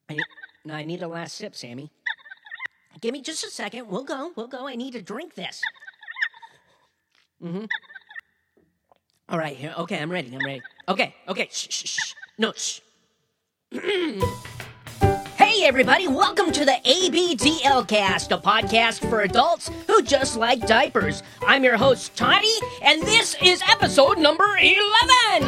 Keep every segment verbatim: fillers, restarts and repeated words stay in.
I need, no, I need a last sip, Sammy. Give me just a second. We'll go. We'll go. I need to drink this. Mm-hmm. All right, here. Okay, I'm ready. I'm ready. Okay, okay. Shh, shh, shh. No, shh. Hey, everybody. Welcome to the A B D L Cast, a podcast for adults who just like diapers. I'm your host, Toddy, and this is episode number eleven.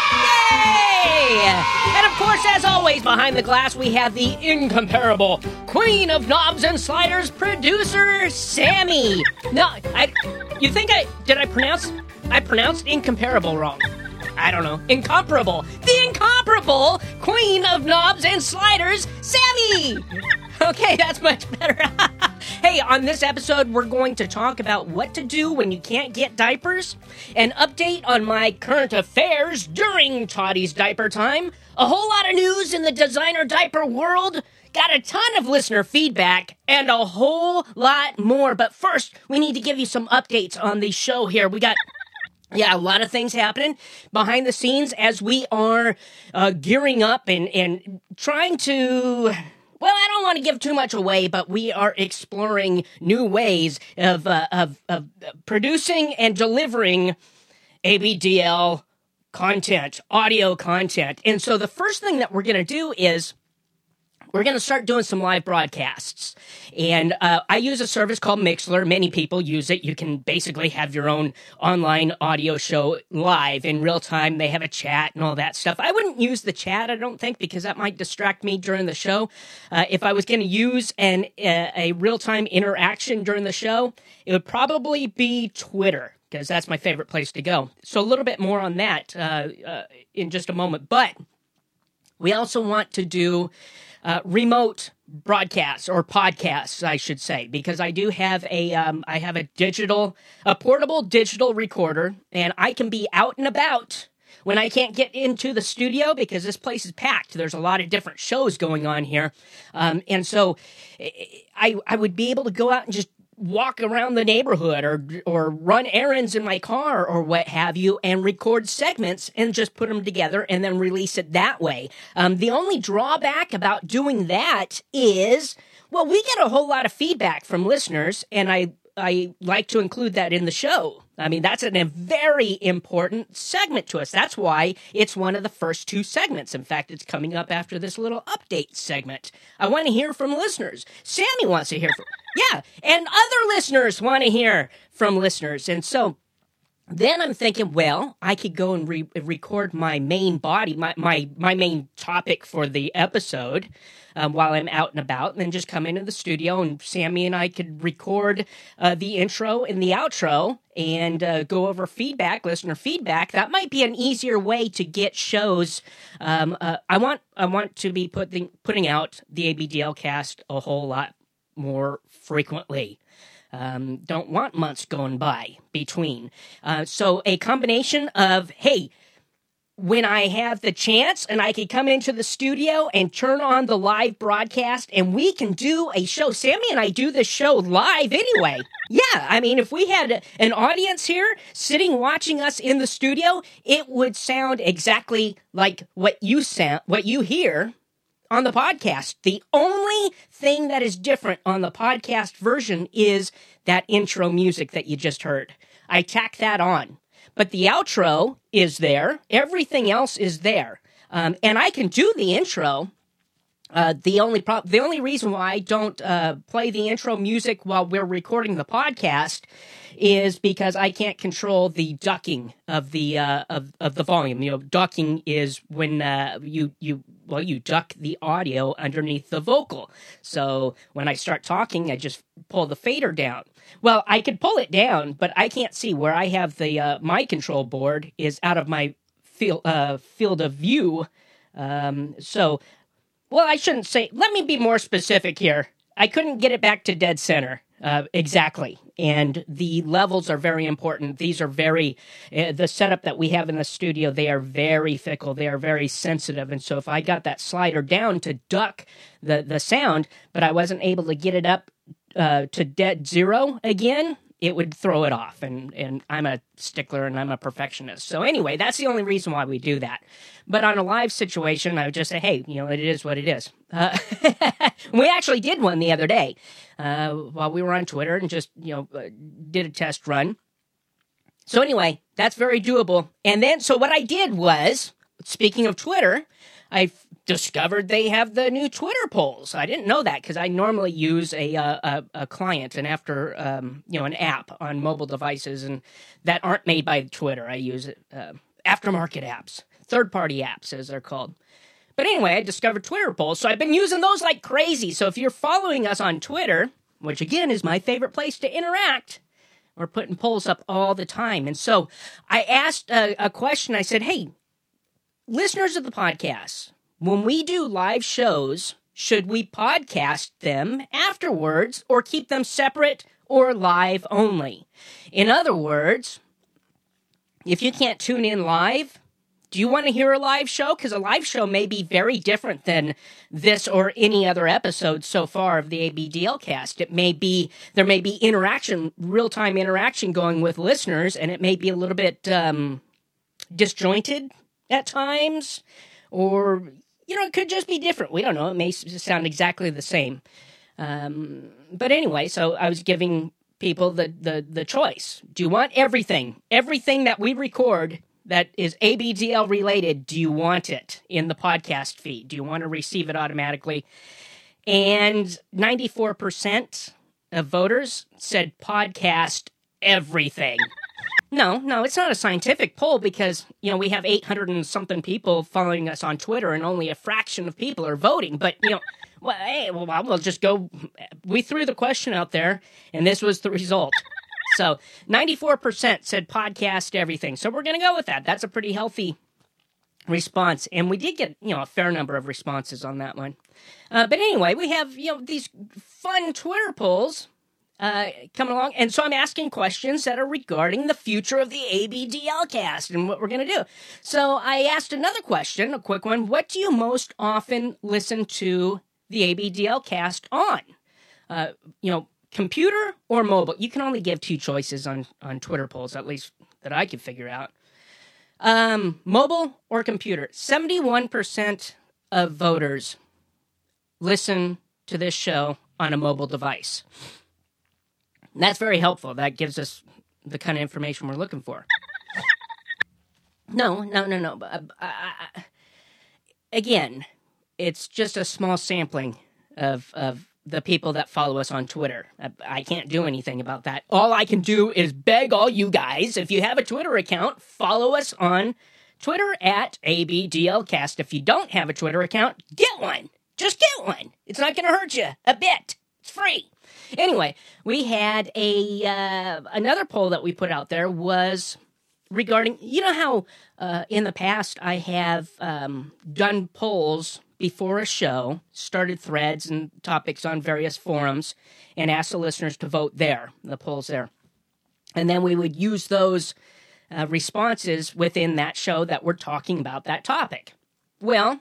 Yay! And of course, as always, behind the glass, we have the incomparable queen of knobs and sliders, producer Sammy. No, I... You think I... Did I pronounce... I pronounced incomparable wrong. I don't know. Incomparable. The incomparable queen of knobs and sliders, Sammy! Okay, that's much better. Hey, on this episode, we're going to talk about what to do when you can't get diapers, an update on my current affairs during Toddy's diaper time, a whole lot of news in the designer diaper world, got a ton of listener feedback, and a whole lot more. But first, we need to give you some updates on the show here. We got... Yeah, a lot of things happening behind the scenes as we are uh, gearing up and, and trying to... Well, I don't want to give too much away, but we are exploring new ways of, uh, of, of producing and delivering A B D L content, audio content. And so the first thing that we're going to do is we're going to start doing some live broadcasts. And uh, I use a service called Mixlr. Many people use it. You can basically have your own online audio show live in real time. They have a chat and all that stuff. I wouldn't use the chat, I don't think, because that might distract me during the show. Uh, if I was going to use an uh, a real-time interaction during the show, it would probably be Twitter, because that's my favorite place to go. So a little bit more on that uh, uh, in just a moment. But we also want to do Uh, remote broadcasts or podcasts, I should say, because I do have a, um, I have a digital, a portable digital recorder, and I can be out and about when I can't get into the studio because this place is packed. There's a lot of different shows going on here, um, and so I, I would be able to go out and just walk around the neighborhood or or run errands in my car or what have you and record segments and just put them together and then release it that way. Um, the only drawback about doing that is, well, we get a whole lot of feedback from listeners, and I I like to include that in the show. I mean, that's a very important segment to us. That's why it's one of the first two segments. In fact, it's coming up after this little update segment. I want to hear from listeners. Sammy wants to hear from, yeah, and other listeners want to hear from listeners. And so then I'm thinking, well, I could go and re- record my main body, my, my, my main topic for the episode um, while I'm out and about, and then just come into the studio, and Sammy and I could record uh, the intro and the outro and uh, go over feedback, listener feedback. That might be an easier way to get shows. Um, uh, I want I want to be putting putting out the A B D L cast a whole lot more frequently. Um, don't want months going by between. Uh, so a combination of, hey, when I have the chance and I can come into the studio and turn on the live broadcast and we can do a show. Sammy and I do this show live anyway. Yeah, I mean, if we had an audience here sitting watching us in the studio, it would sound exactly like what you sound, what you hear on the podcast. The only thing that is different on the podcast version is that intro music that you just heard. I tack that on. But the outro is there. Everything else is there. Um, and I can do the intro. Uh, the only pro- the only reason why I don't uh, play the intro music while we're recording the podcast is because I can't control the ducking of the uh, of of the volume. You know, ducking is when uh, you you well you duck the audio underneath the vocal. So when I start talking, I just pull the fader down. Well, I could pull it down, but I can't see where I have the uh, my control board is out of my field uh, field of view. Um, so. Well, I shouldn't say, let me be more specific here. I couldn't get it back to dead center uh, exactly. And the levels are very important. These are very, uh, the setup that we have in the studio, they are very fickle. They are very sensitive. And so if I got that slider down to duck the, the sound, but I wasn't able to get it up uh, to dead zero again, it would throw it off. And, and I'm a stickler and I'm a perfectionist. So anyway, that's the only reason why we do that. But on a live situation, I would just say, hey, you know, it is what it is. Uh, we actually did one the other day uh, while we were on Twitter and just, you know, uh, did a test run. So anyway, that's very doable. And then, so what I did was, speaking of Twitter, I discovered they have the new Twitter polls. I didn't know that because I normally use a, uh, a a client and after um, you know an app on mobile devices and that aren't made by Twitter. I use uh, aftermarket apps, third-party apps as they're called. But anyway, I discovered Twitter polls, so I've been using those like crazy. So if you're following us on Twitter, which again is my favorite place to interact, we're putting polls up all the time. And so I asked a, a question. I said, hey, listeners of the podcast, when we do live shows, should we podcast them afterwards or keep them separate or live only? In other words, if you can't tune in live, do you want to hear a live show? Because a live show may be very different than this or any other episode so far of the A B D L cast. It may be, there may be interaction, real-time interaction going with listeners, and it may be a little bit um, disjointed at times, or, you know, it could just be different. We don't know. It may sound exactly the same. Um, but anyway, so I was giving people the, the, the choice. Do you want everything? Everything that we record that is A B D L related, do you want it in the podcast feed? Do you want to receive it automatically? And ninety-four percent of voters said podcast everything. No, no, it's not a scientific poll because, you know, we have eight hundred and something people following us on Twitter and only a fraction of people are voting. But, you know, well, hey, well, we'll just go. We threw the question out there and this was the result. So ninety-four percent said podcast everything. So we're going to go with that. That's a pretty healthy response. And we did get, you know, a fair number of responses on that one. Uh, but anyway, we have, you know, these fun Twitter polls uh, coming along. And so I'm asking questions that are regarding the future of the A B D L cast and what we're going to do. So I asked another question, a quick one. What do you most often listen to the A B D L cast on? Uh, you know, computer or mobile? You can only give two choices on, on Twitter polls, at least that I could figure out. Um, mobile or computer? seventy-one percent of voters listen to this show on a mobile device. And that's very helpful. That gives us the kind of information we're looking for. No, no, no, no. I, I, I, again, it's just a small sampling of of the people that follow us on Twitter. I, I can't do anything about that. All I can do is beg all you guys, if you have a Twitter account, follow us on Twitter at A B D L cast. If you don't have a Twitter account, get one. Just get one. It's not going to hurt you a bit. It's free. Anyway, we had a uh, another poll that we put out there was regarding, you know how uh, in the past I have um, done polls before a show, started threads and topics on various forums, and asked the listeners to vote there, the polls there. And then we would use those uh, responses within that show that we're talking about that topic. Well,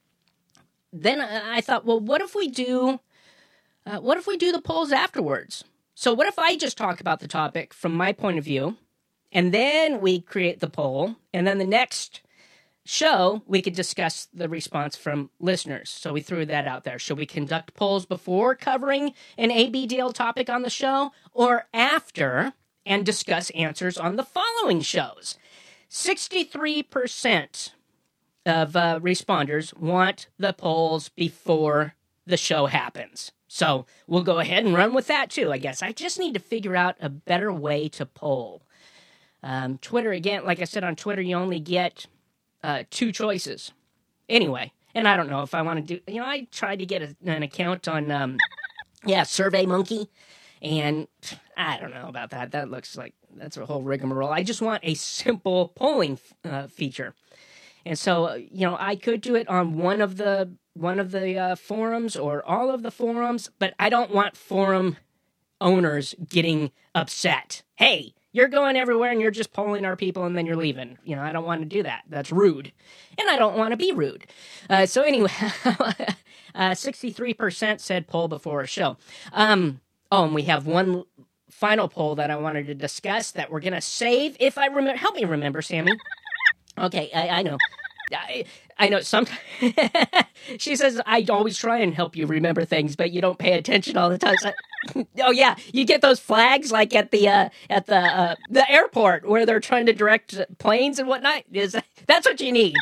then I thought, well, what if we do, uh, what if we do the polls afterwards? So what if I just talk about the topic from my point of view, and then we create the poll, and then the next show, we could discuss the response from listeners. So we threw that out there. Should we conduct polls before covering an A B D L topic on the show or after and discuss answers on the following shows? sixty-three percent of uh, responders want the polls before the show happens. So we'll go ahead and run with that too, I guess. I just need to figure out a better way to poll. Um, Twitter, again, like I said, on Twitter, you only get Uh, two choices. Anyway, and I don't know if I want to do, you know, I tried to get a, an account on, um, yeah, SurveyMonkey, and I don't know about that. That looks like, that's a whole rigmarole. I just want a simple polling uh, feature. And so, uh, you know, I could do it on one of the, one of the uh, forums or all of the forums, but I don't want forum owners getting upset. Hey, you're going everywhere and you're just polling our people and then you're leaving. You know, I don't want to do that. That's rude. And I don't want to be rude. Uh, so anyway, uh, sixty-three percent said poll before a show. Um, oh, and we have one final poll that I wanted to discuss that we're going to save. If I remember, help me remember, Sammy. Okay, I, I know. I, I know sometimes she says I always try and help you remember things, but you don't pay attention all the time. So, oh yeah, you get those flags like at the uh, at the uh, the airport where they're trying to direct planes and whatnot. Is that's what you need?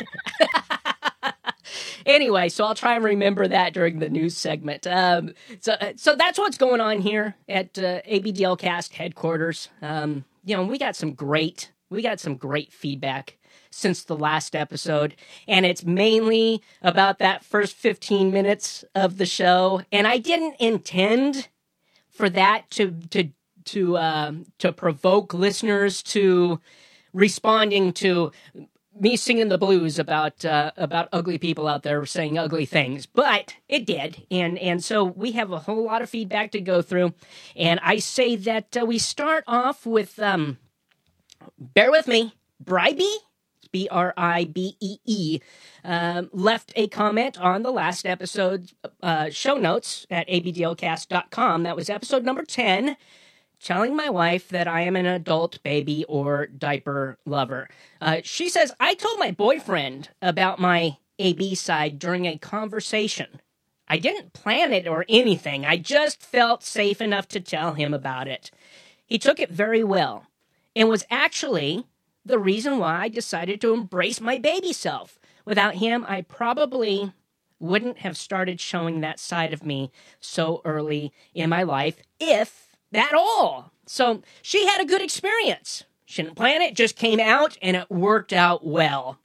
Anyway, so I'll try and remember that during the news segment. Um, so so that's what's going on here at uh, A B D L Cast headquarters. Um, you know, we got some great we got some great feedback since the last episode, and it's mainly about that first fifteen minutes of the show. And I didn't intend for that to to to uh, to provoke listeners to responding to me singing the blues about uh, about ugly people out there saying ugly things, but it did, and and so we have a whole lot of feedback to go through, and I say that uh, we start off with um, bear with me, Bribey. B R I B E E, um, left a comment on the last episode's uh, show notes at a b d l cast dot com. That was episode number ten, telling my wife that I am an adult baby or diaper lover. Uh, she says, I told my boyfriend about my A B side during a conversation. I didn't plan it or anything. I just felt safe enough to tell him about it. He took it very well and was actually the reason why I decided to embrace my baby self. Without him, I probably wouldn't have started showing that side of me so early in my life, if at all. So she had a good experience. She didn't plan it, just came out, and it worked out well.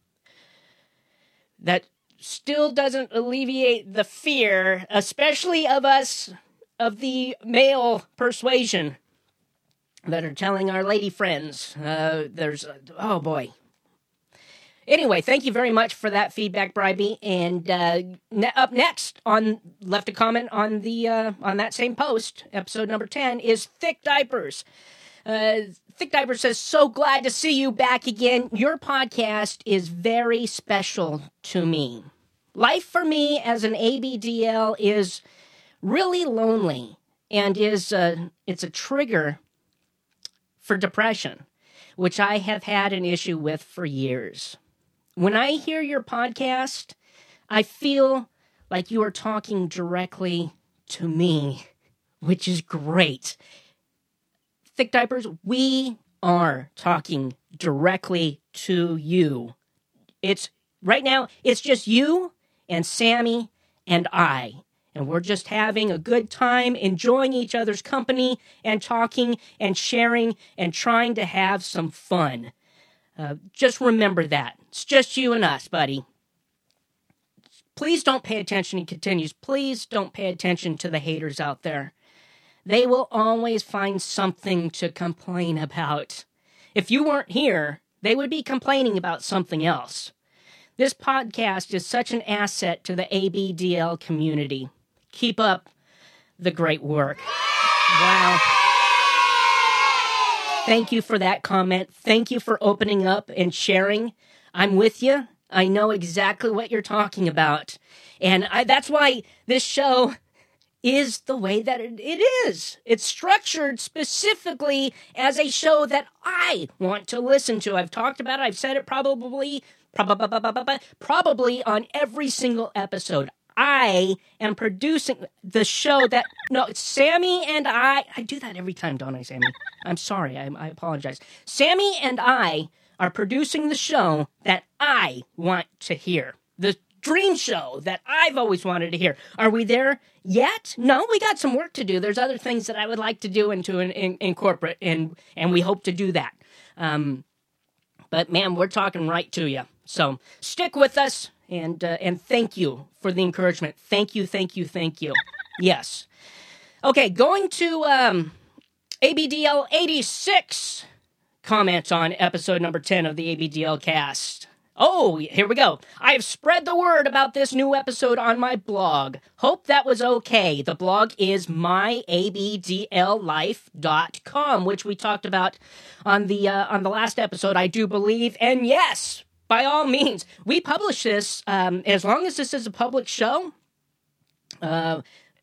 That still doesn't alleviate the fear, especially of us, of the male persuasion, that are telling our lady friends. Uh, there's, uh, oh boy. Anyway, thank you very much for that feedback, Bribey. And uh, ne- up next, on left a comment on the uh, on that same post, episode number ten, is Thick Diapers. Uh, Thick Diapers says, so glad to see you back again. Your podcast is very special to me. Life for me as an A B D L is really lonely, and is uh, it's a trigger for depression, which I have had an issue with for years. When I hear your podcast, I feel like you are talking directly to me, which is great. Thick Diapers, we are talking directly to you. It's right now, it's just you and Sammy and I. And we're just having a good time, enjoying each other's company and talking and sharing and trying to have some fun. Uh, just remember that. It's just you and us, buddy. Please don't pay attention, he continues. Please don't pay attention to the haters out there. They will always find something to complain about. If you weren't here, they would be complaining about something else. This podcast is such an asset to the A B D L community. Keep up the great work. Wow. Thank you for that comment. Thank you for opening up and sharing. I'm with you. I know exactly what you're talking about. And I, that's why this show is the way that it, it is. It's structured specifically as a show that I want to listen to. I've talked about it. I've said it probably, probably, probably on every single episode. I am producing the show that, no, Sammy and I, I do that every time, don't I, Sammy? I'm sorry, I, I apologize. Sammy and I are producing the show that I want to hear. The dream show that I've always wanted to hear. Are we there yet? No, we got some work to do. There's other things that I would like to do into in, in, in corporate, and, and we hope to do that. Um, but, man, we're talking right to you. So stick with us. And uh, and thank you for the encouragement. Thank you, thank you, thank you. Yes. Okay, going to um, A B D L eighty-six comments on episode number ten of the A B D L cast. Oh, here we go. I have spread the word about this new episode on my blog. Hope that was okay. The blog is my a b d l life dot com, which we talked about on the uh, on the last episode, I do believe. And yes, by all means, we publish this, um, as long as this is a public show, uh,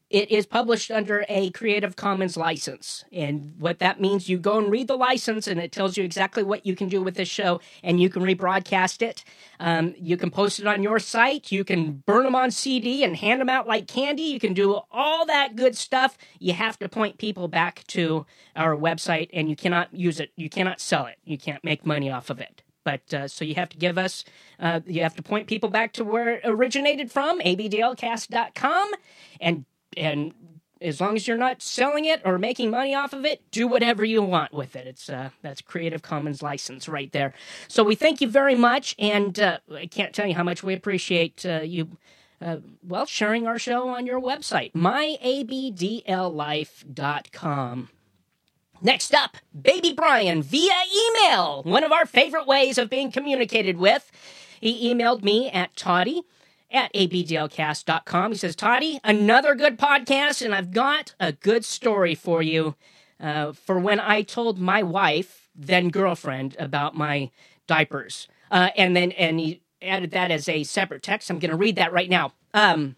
it is published under a Creative Commons license. And what that means, you go and read the license, and it tells you exactly what you can do with this show, and you can rebroadcast it. Um, you can post it on your site. You can burn them on C D and hand them out like candy. You can do all that good stuff. You have to point people back to our website, and you cannot use it. You cannot sell it. You can't make money off of it. But uh, so you have to give us, uh, you have to point people back to where it originated from, A B D L cast dot com, and And as long as you're not selling it or making money off of it, do whatever you want with it. It's uh, that's Creative Commons license right there. So we thank you very much, and uh, I can't tell you how much we appreciate uh, you, uh, well, sharing our show on your website, my A B D L life dot com. Next up, Baby Brian via email, one of our favorite ways of being communicated with. He emailed me at Toddy at A B D L cast dot com. He says, Toddy, another good podcast, and I've got a good story for you uh, for when I told my wife, then girlfriend, about my diapers. Uh, and then and he added that as a separate text. I'm going to read that right now. Um,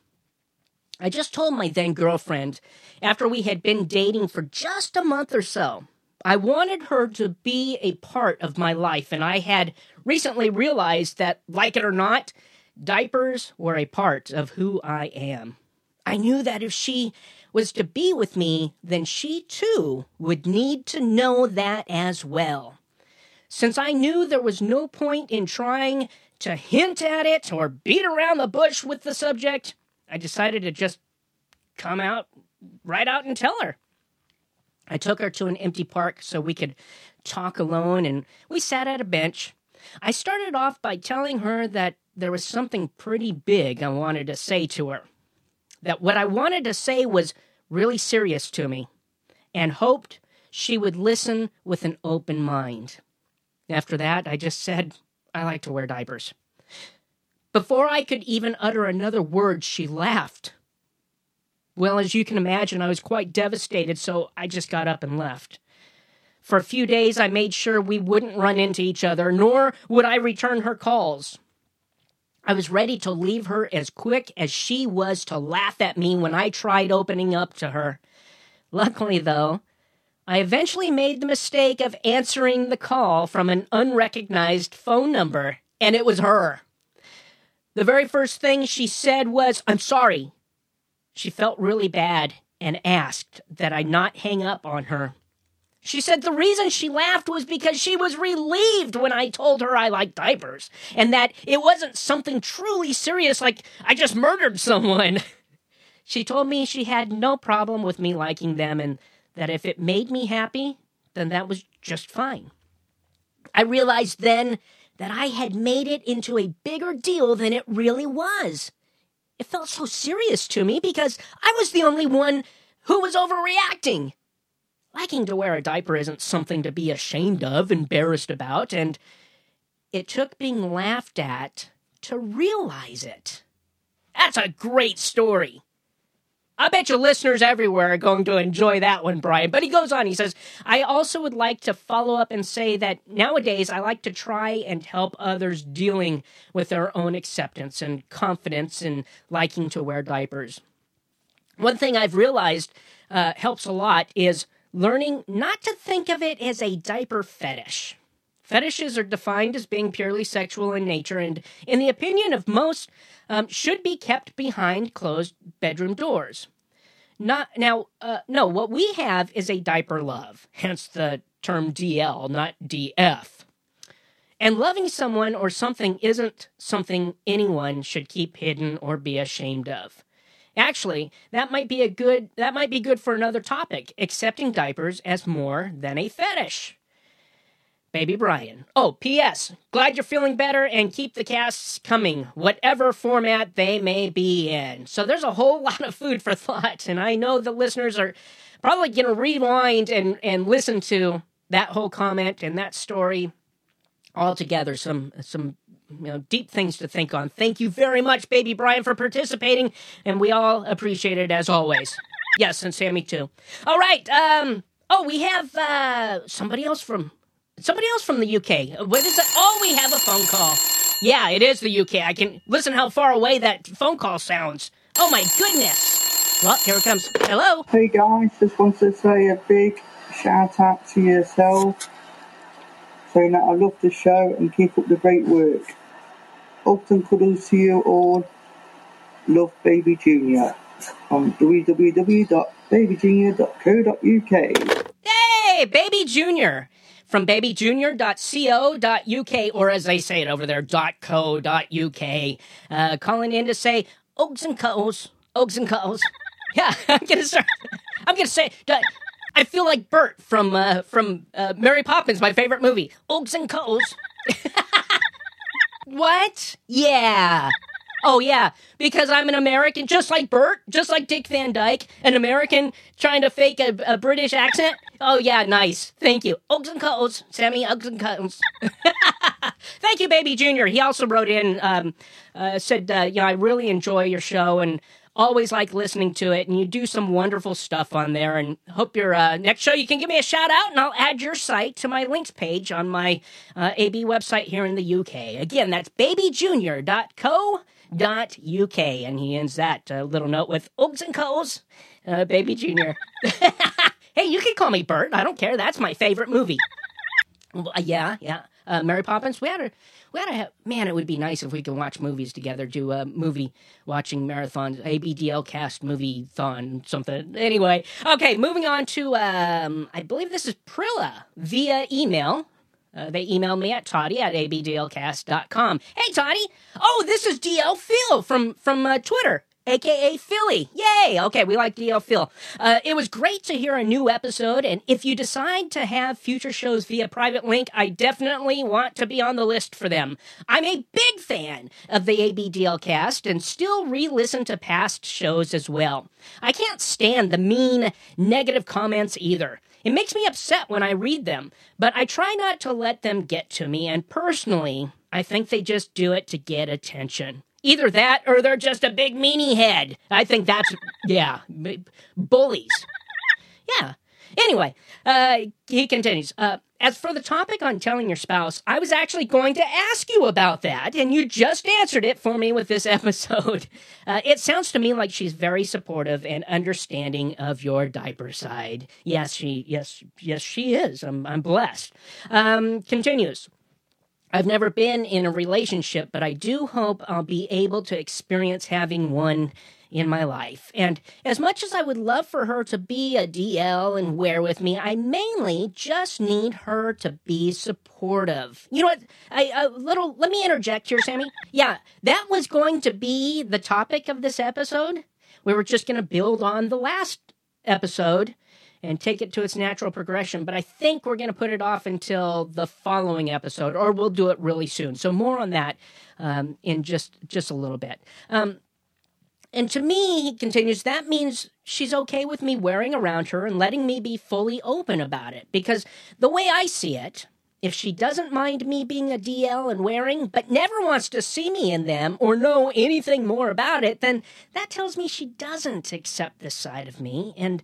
I just told my then girlfriend, after we had been dating for just a month or so, I wanted her to be a part of my life, and I had recently realized that, like it or not, diapers were a part of who I am. I knew that if she was to be with me, then she too would need to know that as well. Since I knew there was no point in trying to hint at it or beat around the bush with the subject, I decided to just come out, right out and tell her. I took her to an empty park so we could talk alone, and we sat at a bench. I started off by telling her that there was something pretty big I wanted to say to her. That what I wanted to say was really serious to me, and hoped she would listen with an open mind. After that, I just said, I like to wear diapers. Before I could even utter another word, she laughed. Well, as you can imagine, I was quite devastated, so I just got up and left. For a few days, I made sure we wouldn't run into each other, nor would I return her calls. I was ready to leave her as quick as she was to laugh at me when I tried opening up to her. Luckily, though, I eventually made the mistake of answering the call from an unrecognized phone number, and it was her. The very first thing she said was, I'm sorry. She felt really bad and asked that I not hang up on her. She said the reason she laughed was because she was relieved when I told her I liked diapers, and that it wasn't something truly serious like I just murdered someone. She told me she had no problem with me liking them, and that if it made me happy, then that was just fine. I realized then that I had made it into a bigger deal than it really was. It felt so serious to me because I was the only one who was overreacting. Liking to wear a diaper isn't something to be ashamed of, embarrassed about, and it took being laughed at to realize it. That's a great story. I bet you listeners everywhere are going to enjoy that one, Brian. But he goes on, he says, I also would like to follow up and say that nowadays I like to try and help others dealing with their own acceptance and confidence in liking to wear diapers. One thing I've realized uh, helps a lot is learning not to think of it as a diaper fetish. Fetishes are defined as being purely sexual in nature and, in the opinion of most, um, should be kept behind closed bedroom doors. Not now, uh, no, what we have is a diaper love, hence the term D L, not D F. And loving someone or something isn't something anyone should keep hidden or be ashamed of. Actually, that might be a good that might be good for another topic, accepting diapers as more than a fetish. Baby Brian. Oh, P S. Glad you're feeling better and keep the casts coming, whatever format they may be in. So there's a whole lot of food for thought, and I know the listeners are probably going to rewind and, and listen to that whole comment and that story all together. Some, some you know, deep things to think on. Thank you very much, Baby Brian, for participating, and we all appreciate it as always. Yes, and Sammy too. All right. Um. Oh, we have uh, somebody else from... Somebody else from the U K. What is it? Oh, we have a phone call. Yeah, it is the U K. I can listen how far away that phone call sounds. Oh, my goodness. Well, here it comes. Hello. Hey guys, just wanted to say a big shout out to yourself, saying that I love the show and keep up the great work. Hugs and cuddles to you all. Love, Baby Junior on w w w dot baby junior dot co dot u k. Hey, Baby Junior from baby junior dot co dot u k, or as they say it over there, .co.uk. Uh, calling in to say, Oaks and Cuddles, Oaks and Cuddles. Yeah, I'm gonna start. I'm gonna say. I feel like Bert from uh, from uh, Mary Poppins, my favorite movie. Oaks and Cuddles. What? Yeah. Oh, yeah, because I'm an American, just like Bert, just like Dick Van Dyke, an American trying to fake a, a British accent. Oh, yeah, nice. Thank you. Oaks and Cuddles, Sammy, Oaks and Cuddles. Thank you, Baby Junior. He also wrote in, um, uh, said, uh, you know, I really enjoy your show and always like listening to it, and you do some wonderful stuff on there, and hope your uh, next show you can give me a shout out, and I'll add your site to my links page on my uh, A B website here in the U K. Again, that's baby junior dot co dot u k, and he ends that uh, little note with Oaks and Cuddles, uh, Baby Junior. Hey, you can call me Bert. I don't care. That's my favorite movie. Well, uh, yeah, yeah. Uh, Mary Poppins. We had to, we had to have. Man, it would be nice if we could watch movies together. Do a movie watching marathons, A B D L cast movie thon, something. Anyway, okay. Moving on to. Um, I believe this is Prilla via email. Uh, they emailed me at Toddy at a b d l cast dot com. Hey, Toddy. Oh, this is D L Phil from, from uh, Twitter, a k a. Philly. Yay. Okay, we like D L Phil. Uh, it was great to hear a new episode, and if you decide to have future shows via private link, I definitely want to be on the list for them. I'm a big fan of the A B D L cast and still re-listen to past shows as well. I can't stand the mean, negative comments either. It makes me upset when I read them, but I try not to let them get to me, and personally, I think they just do it to get attention. Either that, or they're just a big meanie head. I think that's, yeah, bullies. Yeah. Anyway, uh, he continues, uh, as for the topic on telling your spouse, I was actually going to ask you about that, and you just answered it for me with this episode. Uh, it sounds to me like she's very supportive and understanding of your diaper side. Yes, she, yes, yes, she is. I'm, I'm blessed. Um, continues. I've never been in a relationship, but I do hope I'll be able to experience having one in my life. And as much as I would love for her to be a D L and wear with me, I mainly just need her to be supportive. You know what? I, a little, let me interject here, Sammy. Yeah, that was going to be the topic of this episode. We were just going to build on the last episode and take it to its natural progression, but I think we're going to put it off until the following episode, or we'll do it really soon. So more on that um, in just, just a little bit. Um, And to me, he continues, that means she's okay with me wearing around her and letting me be fully open about it. Because the way I see it, if she doesn't mind me being a D L and wearing, but never wants to see me in them or know anything more about it, then that tells me she doesn't accept this side of me. And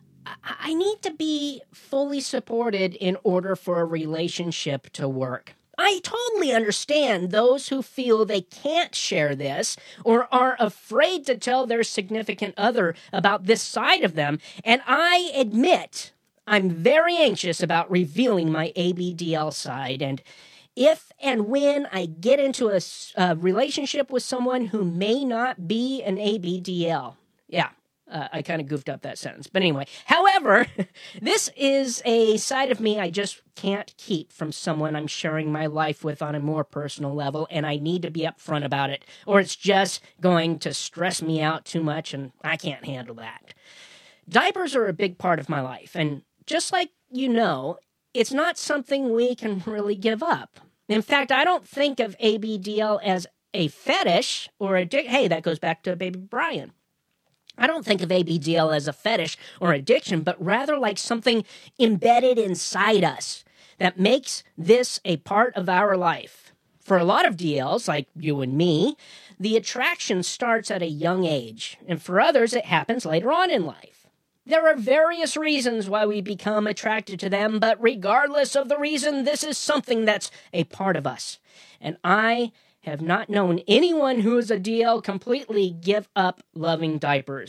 I need to be fully supported in order for a relationship to work. I totally understand those who feel they can't share this or are afraid to tell their significant other about this side of them, and I admit I'm very anxious about revealing my A B D L side, and if and when I get into a, a relationship with someone who may not be an A B D L. Yeah. Uh, I kind of goofed up that sentence. But anyway, however, this is a side of me I just can't keep from someone I'm sharing my life with on a more personal level, and I need to be upfront about it, or it's just going to stress me out too much, and I can't handle that. Diapers are a big part of my life, and just like you know, it's not something we can really give up. In fact, I don't think of A B D L as a fetish or a... Di- hey, that goes back to Baby Brian. I don't think of A B D L as a fetish or addiction, but rather like something embedded inside us that makes this a part of our life. For a lot of D Ls, like you and me, the attraction starts at a young age, and for others, it happens later on in life. There are various reasons why we become attracted to them, but regardless of the reason, this is something that's a part of us. And I have not known anyone who is a D L completely give up loving diapers.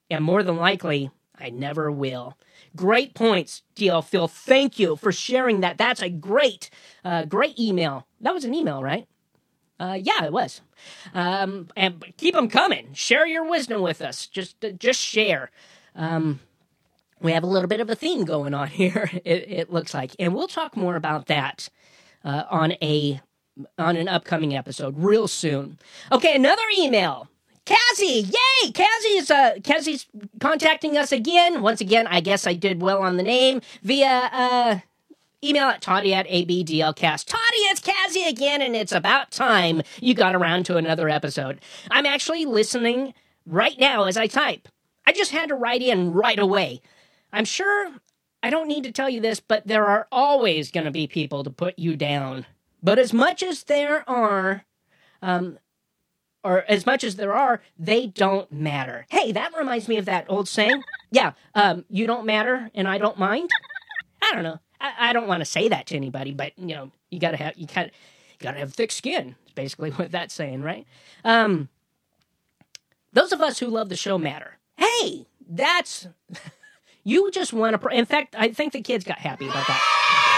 and more than likely, I never will. Great points, D L Phil. Thank you for sharing that. That's a great, uh, great email. That was an email, right? Uh, yeah, it was. Um, and keep them coming. Share your wisdom with us. Just, uh, just share. Um, we have a little bit of a theme going on here. It, it looks like, and we'll talk more about that uh, on a on an upcoming episode real soon. Okay, another email. Cassie, yay! Cassie is uh, Cassie's contacting us again. Once again, I guess I did well on the name via uh, email at Toddy at A B D L cast. Toddy, it's Cassie again, and it's about time you got around to another episode. I'm actually listening right now as I type. I just had to write in right away. I'm sure I don't need to tell you this, but there are always going to be people to put you down. But as much as there are, um, or as much as there are, they don't matter. Hey, that reminds me of that old saying. Yeah, um, you don't matter and I don't mind. I don't know. I, I don't want to say that to anybody, but you know, you gotta have you gotta, you gotta have thick skin. It's basically what that's saying, right? Um, those of us who love the show matter. Hey, that's you just want to. Pr- In fact, I think the kids got happy about that.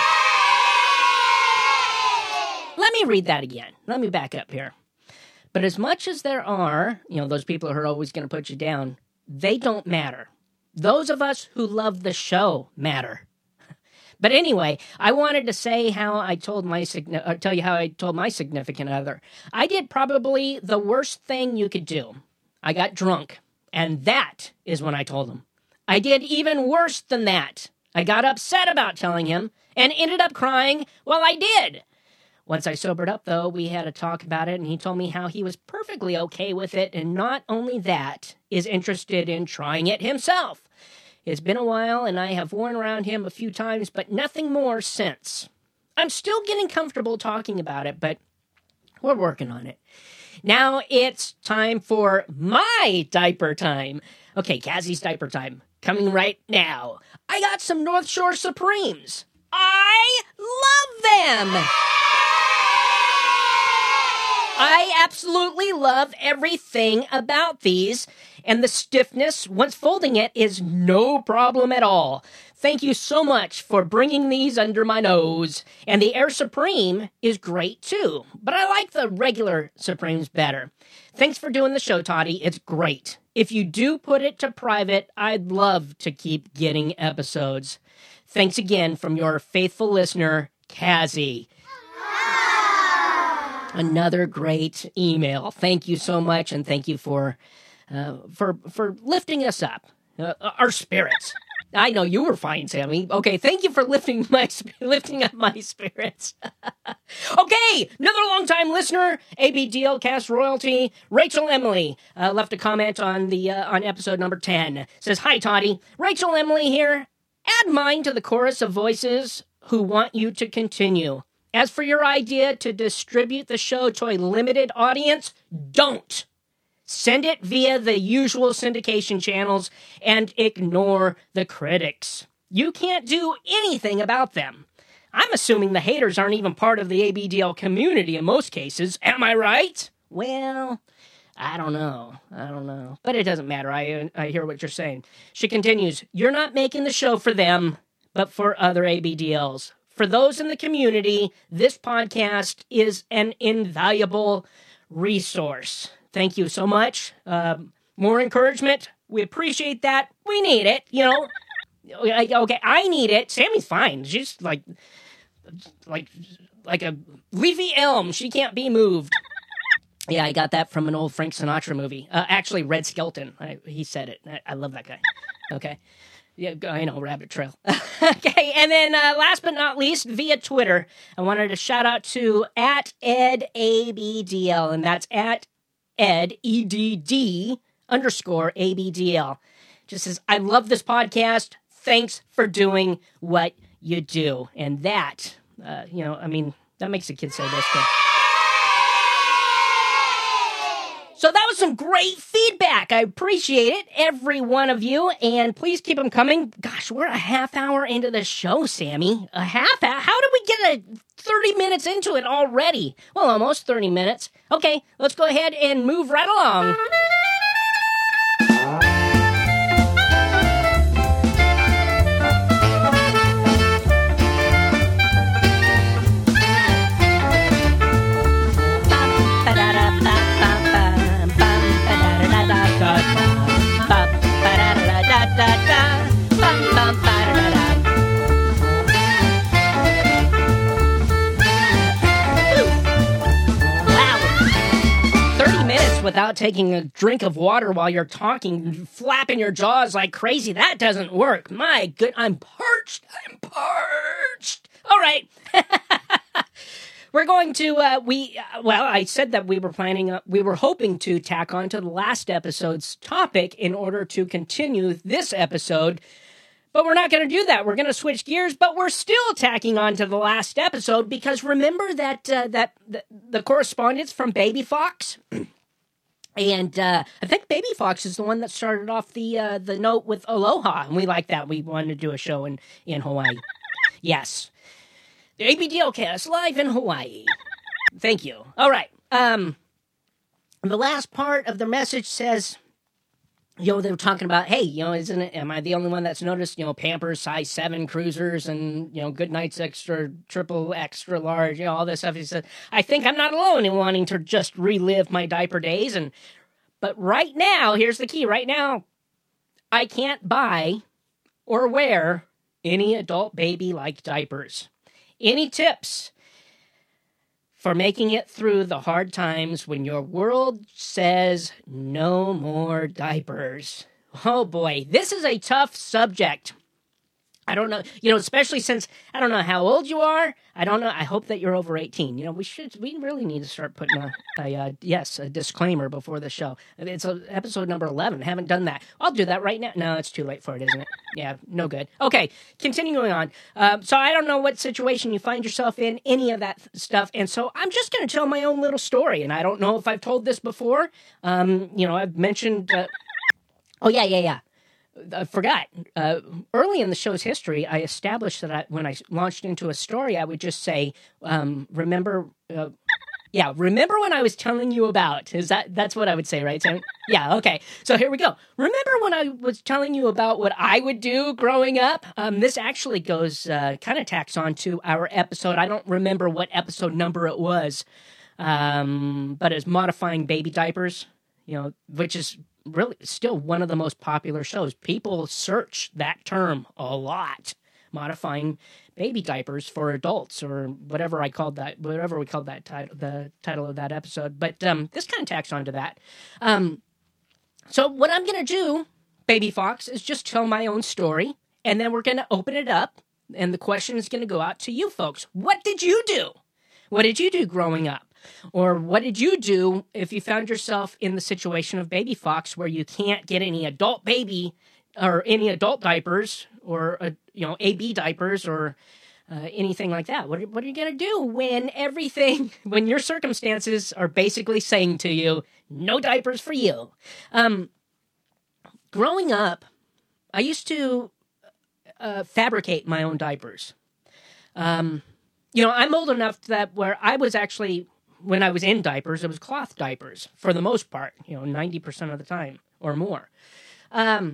Let me read that again. Let me back up here. But as much as there are, you know, those people who are always going to put you down, they don't matter. Those of us who love the show matter. But anyway, I wanted to say how I told my uh, tell you how I told my significant other. I did probably the worst thing you could do. I got drunk, and that is when I told him. I did even worse than that. I got upset about telling him and ended up crying while I did. Once I sobered up, though, we had a talk about it, and he told me how he was perfectly okay with it, and not only that, is interested in trying it himself. It's been a while, and I have worn around him a few times, but nothing more since. I'm still getting comfortable talking about it, but we're working on it. Now it's time for my diaper time. Okay, Cassie's diaper time, coming right now. I got some North Shore Supremes. I love them! I absolutely love everything about these, and the stiffness, once folding it, is no problem at all. Thank you so much for bringing these under my nose. And the Air Supreme is great, too, but I like the regular Supremes better. Thanks for doing the show, Toddy. It's great. If you do put it to private, I'd love to keep getting episodes. Thanks again from your faithful listener, Cassie. Another great email. Thank you so much, and thank you for uh, for for lifting us up, uh, our spirits. I know you were fine, Sammy. Okay, thank you for lifting my lifting up my spirits. Okay, another long-time listener, A B D L Cast royalty, Rachel Emily, uh, left a comment on the uh, on episode number ten. Says, "Hi, Toddy. Rachel Emily here. Add mine to the chorus of voices who want you to continue. As for your idea to distribute the show to a limited audience, don't. Send it via the usual syndication channels and ignore the critics. You can't do anything about them. I'm assuming the haters aren't even part of the A B D L community in most cases. Am I right? Well, I don't know. I don't know. But it doesn't matter. I, I hear what you're saying." She continues, "You're not making the show for them, but for other A B D Ls. For those in the community, this podcast is an invaluable resource." Thank you so much. Um, more encouragement. We appreciate that. We need it, you know. Okay, I need it. Sammy's fine. She's like, like, like a leafy elm. She can't be moved. Yeah, I got that from an old Frank Sinatra movie. Uh, actually, Red Skelton. I, he said it. I, I love that guy. Okay. Yeah, I know, Rabbit Trail. Okay, and then uh, last but not least, via Twitter, I wanted to shout out to at Ed A B D L, and that's at Ed, E D D, underscore A B D L. Just says, "I love this podcast. Thanks for doing what you do." And that, uh, you know, I mean, that makes a kid say this thing. So that was some great feedback. I appreciate it, every one of you, and please keep them coming. Gosh, we're a half hour into the show, Sammy. A half hour? How did we get a thirty minutes into it already? Well, almost thirty minutes. Okay, let's go ahead and move right along. da, bum, bum, ba-da-da-da. Without taking a drink of water while you're talking, flapping your jaws like crazy. That doesn't work. My good, I'm parched. I'm parched. All right. We're going to, uh, we, uh, well, I said that we were planning, uh, we were hoping to tack on to the last episode's topic in order to continue this episode. But we're not going to do that. We're going to switch gears, but we're still tacking on to the last episode because remember that, uh, that the, the correspondence from Baby Fox? And uh, I think Baby Fox is the one that started off the uh, the note with Aloha, and we like that. We wanted to do a show in, in Hawaii. Yes. The A B D L cast live in Hawaii. Thank you. All right. Um, the last part of the message says, you know, they were talking about, hey, you know, isn't it, am I the only one that's noticed, you know, Pampers size seven cruisers and, you know, Good Night's extra, triple, extra large, you know, all this stuff. He said, I think I'm not alone in wanting to just relive my diaper days. And, but right now, here's the key. Right now, I can't buy or wear any adult baby-like diapers. Any tips for making it through the hard times when your world says no more diapers? Oh boy, this is a tough subject. I don't know, you know, especially since I don't know how old you are. I don't know. I hope that you're over eighteen. You know, we should, we really need to start putting a, a uh, yes, a disclaimer before the show. It's a, episode number eleven. Haven't done that. I'll do that right now. No, it's too late for it, isn't it? Yeah, no good. Okay, continuing on. Um, so I don't know what situation you find yourself in, any of that stuff. And so I'm just going to tell my own little story. And I don't know if I've told this before. Um, you know, I've mentioned, uh, oh yeah, yeah, yeah. I forgot. Uh, early in the show's history, I established that I, when I launched into a story, I would just say, um, remember, uh, yeah, remember when I was telling you about, is that, that's what I would say, right, Sam? Yeah, okay. So here we go. Remember when I was telling you about what I would do growing up? Um, this actually goes, uh, kind of tacks on to our episode. I don't remember what episode number it was, um, but it's Modifying Baby Diapers, you know, which is really still one of the most popular shows. People search that term a lot. Modifying baby diapers for adults, or whatever I called that, whatever we called that title, the title of that episode. But um, this kind of tacks onto that. Um, so what I'm going to do, Baby Fox, is just tell my own story, and then we're going to open it up, and the question is going to go out to you folks. What did you do? What did you do growing up? Or what did you do if you found yourself in the situation of Baby Fox where you can't get any adult baby or any adult diapers or, uh, you know, A B diapers or uh, anything like that? What are, what are you going to do when everything, when your circumstances are basically saying to you, no diapers for you? Um, growing up, I used to uh, fabricate my own diapers. Um, you know, I'm old enough that where I was actually... When I was in diapers, it was cloth diapers for the most part, you know, ninety percent of the time or more. Um,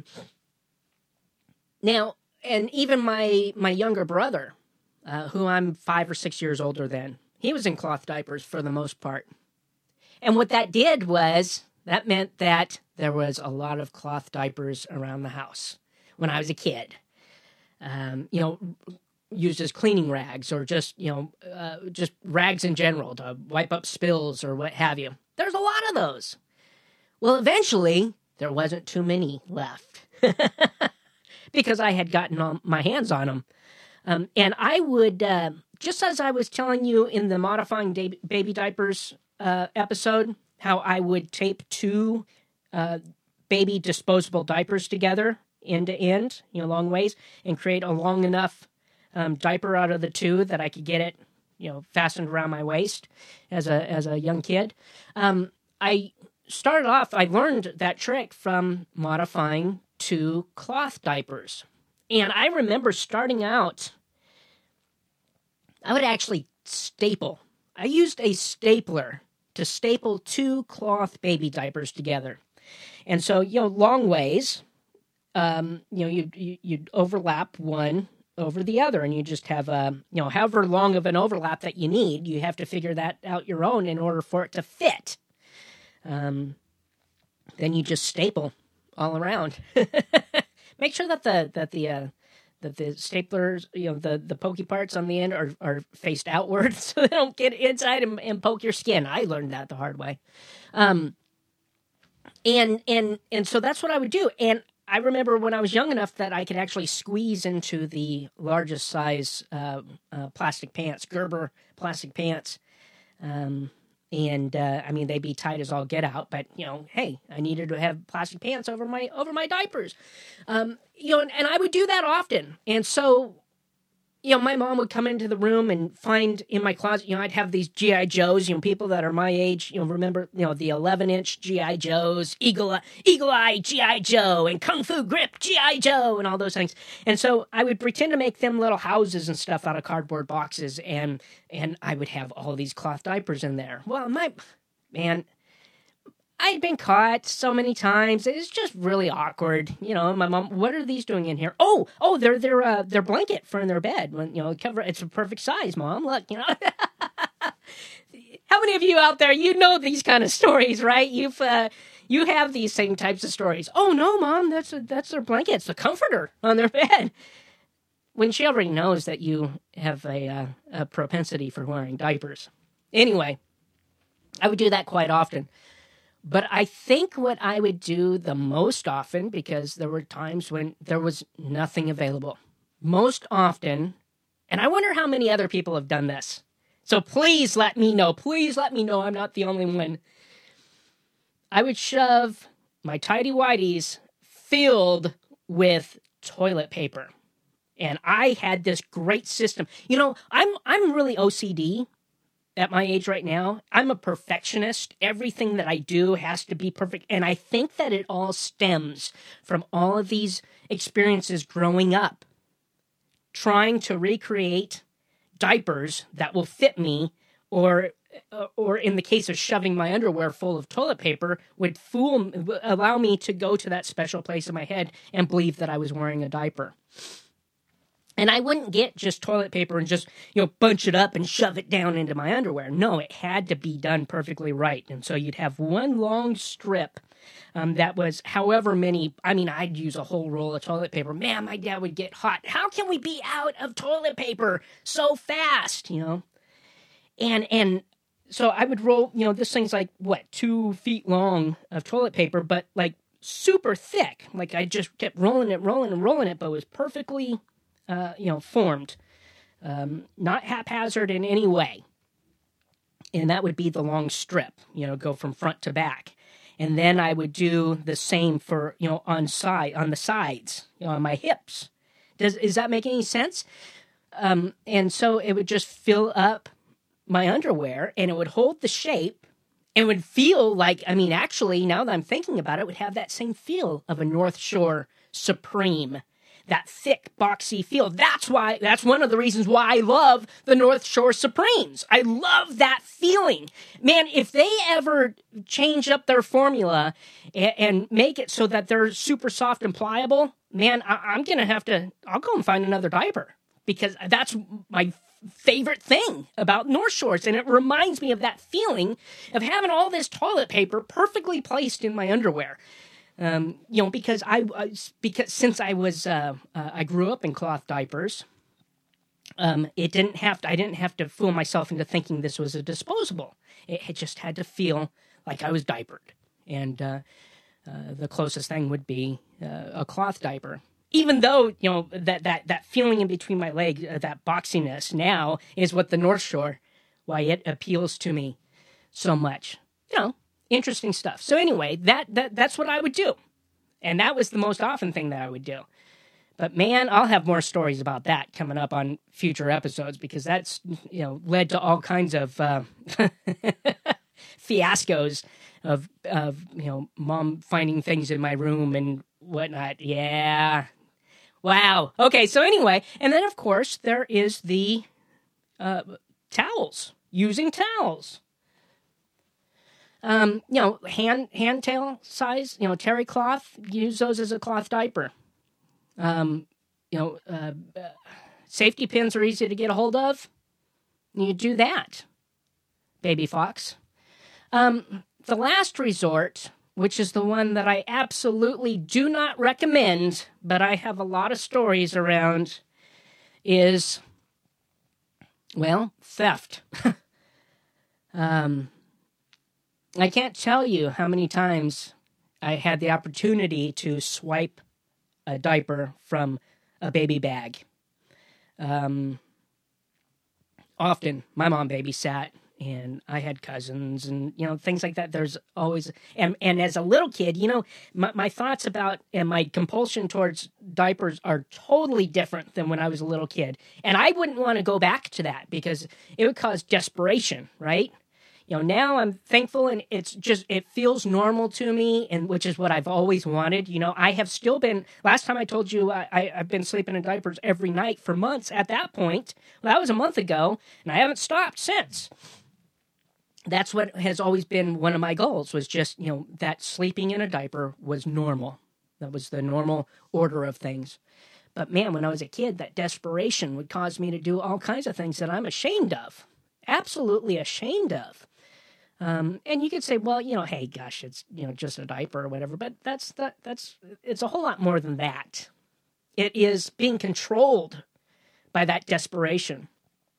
now, and even my, my younger brother, uh, who I'm five or six years older than, he was in cloth diapers for the most part. And what that did was, that meant that there was a lot of cloth diapers around the house when I was a kid. Um, you know, used as cleaning rags or just, you know, uh, just rags in general to wipe up spills or what have you. There's a lot of those. Well, eventually, there wasn't too many left because I had gotten all my hands on them. Um, and I would, uh, just as I was telling you in the Modifying da- Baby Diapers uh, episode, how I would tape two uh, baby disposable diapers together end to end, you know, long ways, and create a long enough Um, diaper out of the two that I could get it, you know, fastened around my waist as a as a young kid. Um, I started off, I learned that trick from modifying two cloth diapers. And I remember starting out, I would actually staple. I used a stapler to staple two cloth baby diapers together. And so, you know, long ways, um, you know, you'd, you'd overlap one over the other, and you just have a, you know, however long of an overlap that you need, you have to figure that out your own in order for it to fit. Um, then you just staple all around. Makes make sure that the that the uh, that the staplers, you know, the, the pokey parts on the end are, are faced outward so they don't get inside and, and poke your skin. I learned that the hard way. Um, and, and, and so that's what I would do. And I remember when I was young enough that I could actually squeeze into the largest size uh, uh, plastic pants, Gerber plastic pants. Um, and uh, I mean, they'd be tight as all get out, but you know, hey, I needed to have plastic pants over my over my diapers. Um, you know, and, and I would do that often. And so, you know, my mom would come into the room and find in my closet, you know, I'd have these G I. Joes, you know, people that are my age, you know, remember, you know, the eleven inch G I. Joes, Eagle Eye, Eagle Eye G I. Joe, and Kung Fu Grip G I. Joe, and all those things. And so I would pretend to make them little houses and stuff out of cardboard boxes, and and I would have all these cloth diapers in there. Well, my, man, I'd been caught so many times. It's just really awkward. You know, my mom, what are these doing in here? Oh, oh, they're they're uh, their blanket for in their bed. When you know, cover it's a perfect size, Mom. Look, you know. How many of you out there, you know these kind of stories, right? You've uh, you have these same types of stories. Oh no, Mom, that's a, that's their blanket. It's the comforter on their bed. When she already knows that you have a, uh, a propensity for wearing diapers. Anyway, I would do that quite often. But I think what I would do the most often, because there were times when there was nothing available, most often, and I wonder how many other people have done this. So please let me know. Please let me know I'm not the only one. I would shove my tighty-whities filled with toilet paper. And I had this great system. You know, I'm I'm really O C D. At my age right now, I'm a perfectionist. Everything that I do has to be perfect. And I think that it all stems from all of these experiences growing up, trying to recreate diapers that will fit me, or or in the case of shoving my underwear full of toilet paper, would fool, allow me to go to that special place in my head and believe that I was wearing a diaper. And I wouldn't get just toilet paper and just, you know, bunch it up and shove it down into my underwear. No, it had to be done perfectly right. And so you'd have one long strip um, that was however many, I mean, I'd use a whole roll of toilet paper. Man, my dad would get hot. How can we be out of toilet paper so fast, you know? And, and so I would roll, you know, this thing's like, what, two feet long of toilet paper, but like super thick. Like I just kept rolling it, rolling and rolling it, but it was perfectly... Uh, you know, formed, um, not haphazard in any way. And that would be the long strip, you know, go from front to back. And then I would do the same for, you know, on side, on the sides, you know, on my hips. Does, does that make any sense? Um, and so it would just fill up my underwear and it would hold the shape and would feel like, I mean, actually, now that I'm thinking about it, it would have that same feel of a North Shore Supreme. That thick, boxy feel. That's why, that's one of the reasons why I love the North Shore Supremes. I love that feeling. Man, if they ever change up their formula and, and make it so that they're super soft and pliable, man, I, I'm going to have to, I'll go and find another diaper because that's my favorite thing about North Shores. And it reminds me of that feeling of having all this toilet paper perfectly placed in my underwear. Um, you know, because I, I because since I was, uh, uh, I grew up in cloth diapers, um, it didn't have to, I didn't have to fool myself into thinking this was a disposable. It, it just had to feel like I was diapered. And, uh, uh, the closest thing would be, uh, a cloth diaper. Even though, you know, that, that, that feeling in between my legs, uh, that boxiness now is what the North Shore, why it appeals to me so much, you know. Interesting stuff. So anyway, that, that that's what I would do. And that was the most often thing that I would do. But man, I'll have more stories about that coming up on future episodes because that's, you know, led to all kinds of uh, fiascos of, of, you know, mom finding things in my room and whatnot. Yeah. Wow. Okay, so anyway, and then of course there is the uh, towels, using towels. Um, you know, hand, hand tail size, you know, terry cloth, use those as a cloth diaper. Um, you know, uh, uh, safety pins are easy to get a hold of. You do that, baby fox. Um, the last resort which is the one that I absolutely do not recommend, but I have a lot of stories around, is, well, theft. um, I can't tell you how many times I had the opportunity to swipe a diaper from a baby bag. Um, often, my mom babysat, and I had cousins and, you know, things like that. There's always, and, and as a little kid, you know, my, my thoughts about and my compulsion towards diapers are totally different than when I was a little kid. And I wouldn't want to go back to that because it would cause desperation, right? You know, now I'm thankful and it's just, it feels normal to me, and which is what I've always wanted. You know, I have still been, last time I told you I, I, I've been sleeping in diapers every night for months at that point. Well, that was a month ago, and I haven't stopped since. That's what has always been one of my goals, was just, you know, that sleeping in a diaper was normal. That was the normal order of things. But man, when I was a kid, that desperation would cause me to do all kinds of things that I'm ashamed of. Absolutely ashamed of. Um, and you could say, well, you know, hey, gosh, it's, you know, just a diaper or whatever. But that's, that, that's, it's a whole lot more than that. It is being controlled by that desperation.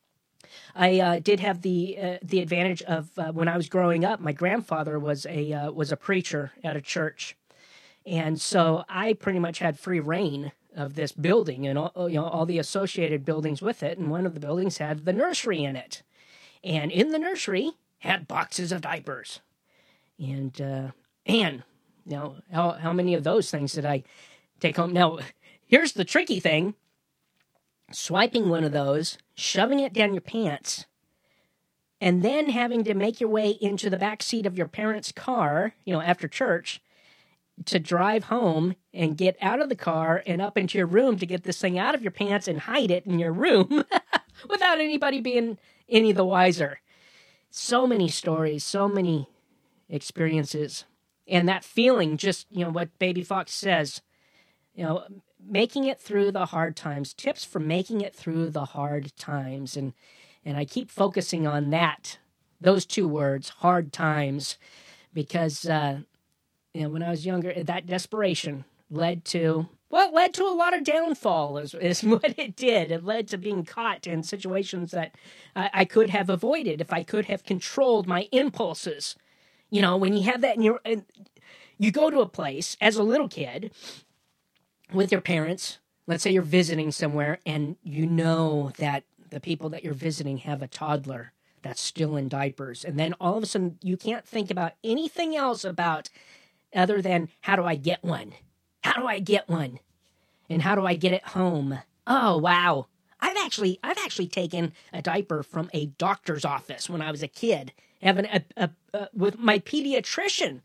I uh, did have the uh, the advantage of uh, when I was growing up, my grandfather was a uh, was a preacher at a church, and so I pretty much had free reign of this building and all, you know, all the associated buildings with it. And one of the buildings had the nursery in it, and in the nursery had boxes of diapers. And uh, man, you know, how how many of those things did I take home? Now, here's the tricky thing. Swiping one of those, shoving it down your pants, and then having to make your way into the back seat of your parents' car, you know, after church, to drive home and get out of the car and up into your room to get this thing out of your pants and hide it in your room without anybody being any the wiser. So many stories, so many experiences. And that feeling, just, you know, what Baby Fox says, you know, making it through the hard times, tips for making it through the hard times. And, and I keep focusing on that, those two words, hard times, because, uh, you know, when I was younger, that desperation led to, well, it led to a lot of downfall is, is what it did. It led to being caught in situations that I, I could have avoided if I could have controlled my impulses. You know, when you have that in your, you go to a place as a little kid with your parents, let's say you're visiting somewhere, and you know that the people that you're visiting have a toddler that's still in diapers. And then all of a sudden, you can't think about anything else about other than, how do I get one? How do I get one? And how do I get it home? Oh, wow. I've actually I've actually taken a diaper from a doctor's office when I was a kid, having a, a, a with my pediatrician.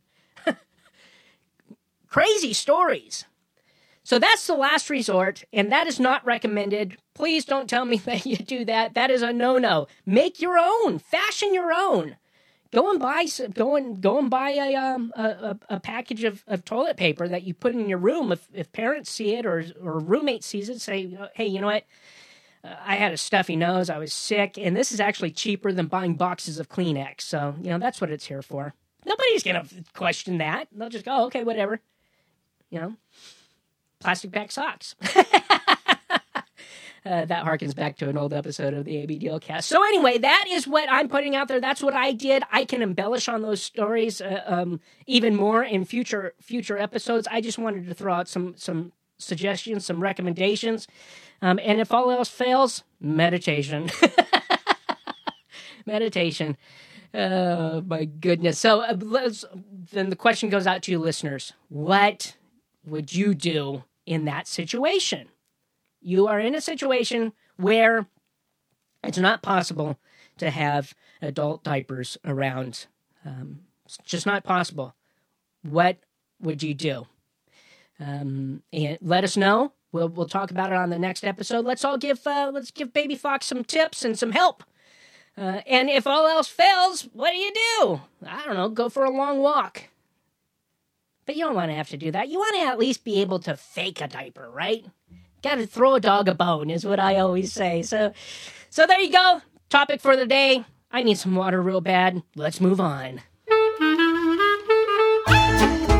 Crazy stories. So that's the last resort, and that is not recommended. Please don't tell me that you do that. That is a no-no. Make your own. Fashion your own. Go and buy go and go and buy a um a, a package of, of toilet paper that you put in your room. If if parents see it or or a roommate sees it, say, hey, you know what? Uh, I had a stuffy nose. I was sick, and this is actually cheaper than buying boxes of Kleenex. So you know that's what it's here for. Nobody's gonna question that. They'll just go, okay, whatever. You know. Plastic bag socks. uh, that harkens back to an old episode of the A B D L cast. So anyway, that is what I'm putting out there. That's what I did. I can embellish on those stories uh, um, even more in future future episodes. I just wanted to throw out some some suggestions, some recommendations. Um, and if all else fails, meditation. Meditation. Oh, my goodness. So uh, let's, then the question goes out to you listeners. What would you do in that situation? You are in a situation where it's not possible to have adult diapers around. Um, it's just not possible. What would you do? Um, and let us know. We'll we'll talk about it on the next episode. Let's all give uh, let's give Baby Fox some tips and some help. Uh, and if all else fails, what do you do? I don't know. Go for a long walk. But you don't want to have to do that. You want to at least be able to fake a diaper, right? Got to throw a dog a bone is what I always say. So, so there you go. Topic for the day. I need some water real bad. Let's move on.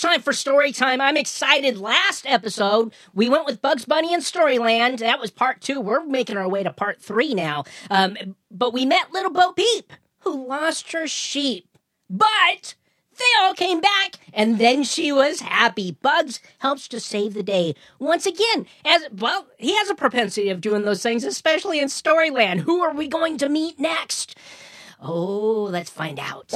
time for story time. I'm excited. Last episode, we went with Bugs Bunny and Storyland. That was part two. We're making our way to part three now. Um, but we met Little Bo Peep, who lost her sheep. But they all came back, and then she was happy. Bugs helps to save the day. Once again, as well, he has a propensity of doing those things, especially in Storyland. Who are we going to meet next? Oh, let's find out.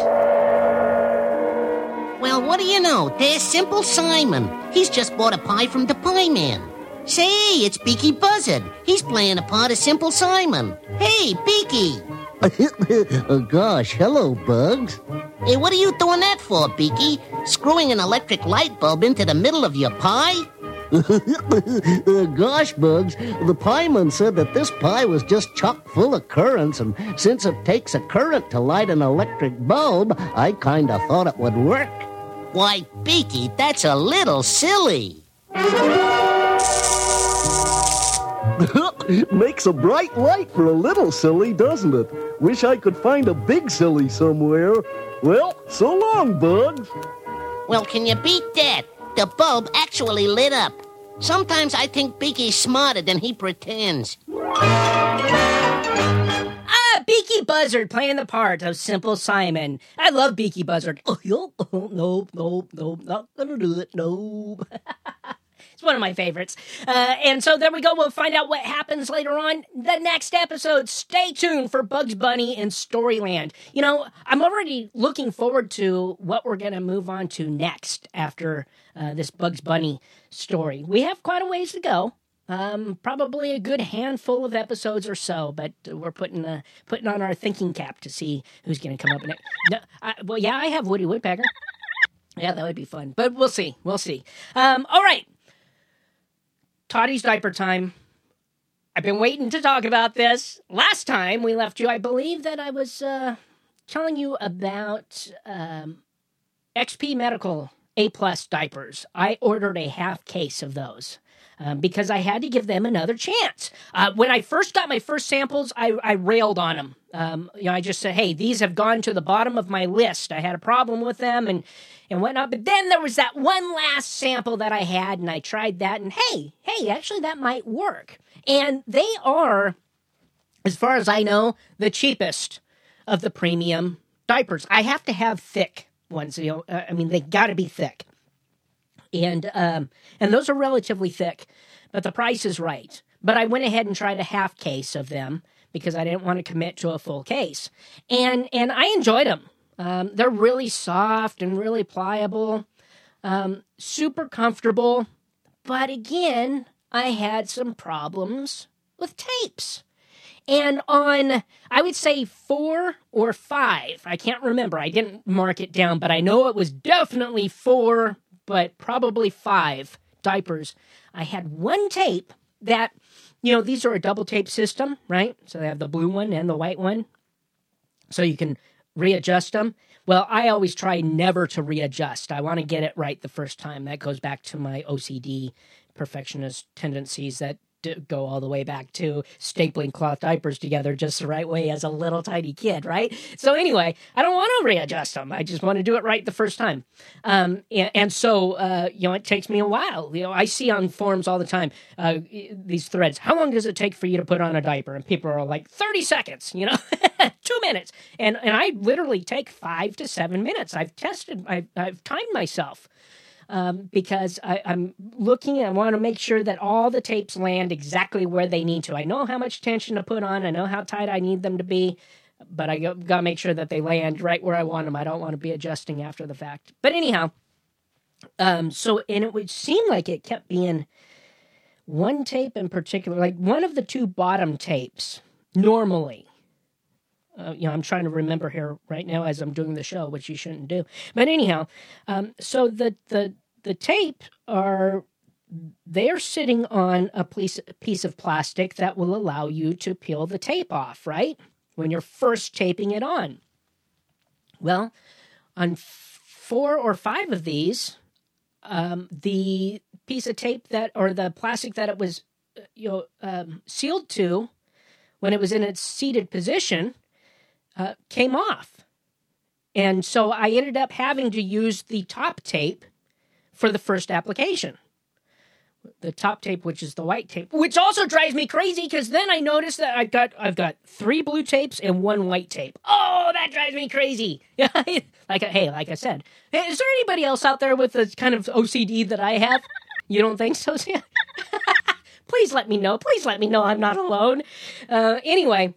Well, what do you know? There's Simple Simon. He's just bought a pie from the Pie Man. Say, it's Beaky Buzzard. He's playing a part of Simple Simon. Hey, Beaky. Oh, gosh, hello, Bugs. Hey, what are you doing that for, Beaky? Screwing an electric light bulb into the middle of your pie? uh, gosh, Bugs, the pieman said that this pie was just chock full of currents, and since it takes a current to light an electric bulb, I kind of thought it would work. Why, Beaky, that's a little silly. Makes a bright light for a little silly, doesn't it? Wish I could find a big silly somewhere. Well, so long, Bugs. Well, can you beat that? The bulb actually lit up. Sometimes I think Beaky's smarter than he pretends. Ah, Beaky Buzzard playing the part of Simple Simon. I love Beaky Buzzard. Oh, no, no, no, no, not gonna do it, no. It's one of my favorites. Uh, and so there we go. We'll find out what happens later on the next episode. Stay tuned for Bugs Bunny and Storyland. You know, I'm already looking forward to what we're going to move on to next after uh, this Bugs Bunny story. We have quite a ways to go. Um, probably a good handful of episodes or so, but we're putting uh, putting on our thinking cap to see who's going to come up next. No, I, well, yeah, I have Woody Woodpecker. Yeah, that would be fun. But we'll see. We'll see. Um, all right. Toddy's diaper time. I've been waiting to talk about this. Last time we left you, I believe that I was uh, telling you about um, X P Medical A-plus diapers. I ordered a half case of those um, because I had to give them another chance. Uh, when I first got my first samples, I, I railed on them. Um, you know, I just said, hey, these have gone to the bottom of my list. I had a problem with them and, and whatnot. But then there was that one last sample that I had, and I tried that. And hey, hey, actually, that might work. And they are, as far as I know, the cheapest of the premium diapers. I have to have thick ones. You know, uh, I mean, they got to be thick. And um, and those are relatively thick, but the price is right. But I went ahead and tried a half case of them, because I didn't want to commit to a full case. And and I enjoyed them. Um, they're really soft and really pliable, um, super comfortable. But again, I had some problems with tapes. And on, I would say four or five, I can't remember, I didn't mark it down, but I know it was definitely four, but probably five diapers. I had one tape that, you know, these are a double tape system, right? So they have the blue one and the white one. So you can readjust them. Well, I always try never to readjust. I want to get it right the first time. That goes back to my O C D perfectionist tendencies that go all the way back to stapling cloth diapers together just the right way as a little tiny kid, right? So anyway, I don't want to readjust them. I just want to do it right the first time. Um, and, and so, uh, you know, it takes me a while. You know, I see on forums all the time, uh, these threads, how long does it take for you to put on a diaper? And people are like, thirty seconds, you know, two minutes. And, and I literally take five to seven minutes. I've tested, I've, I've timed myself. Um, because I, I'm looking, I want to make sure that all the tapes land exactly where they need to. I know how much tension to put on. I know how tight I need them to be, but I got to make sure that they land right where I want them. I don't want to be adjusting after the fact. But anyhow, um, so, and it would seem like it kept being one tape in particular, like one of the two bottom tapes normally. Uh, you know, I'm trying to remember here right now as I'm doing the show, which you shouldn't do. But anyhow, um, so the the the tape are they're sitting on a piece piece of plastic that will allow you to peel the tape off, right? When you're first taping it on. Well, on four or five of these, um, the piece of tape that or the plastic that it was, you know, um, sealed to, when it was in its seated position, Uh, came off. And so I ended up having to use the top tape for the first application. The top tape, which is the white tape, which also drives me crazy because then I notice that I've got I've got three blue tapes and one white tape. Oh, that drives me crazy. like hey, like I said, hey, is there anybody else out there with the kind of O C D that I have? You don't think so, Sam? Please let me know. Please let me know I'm not alone. Uh, anyway.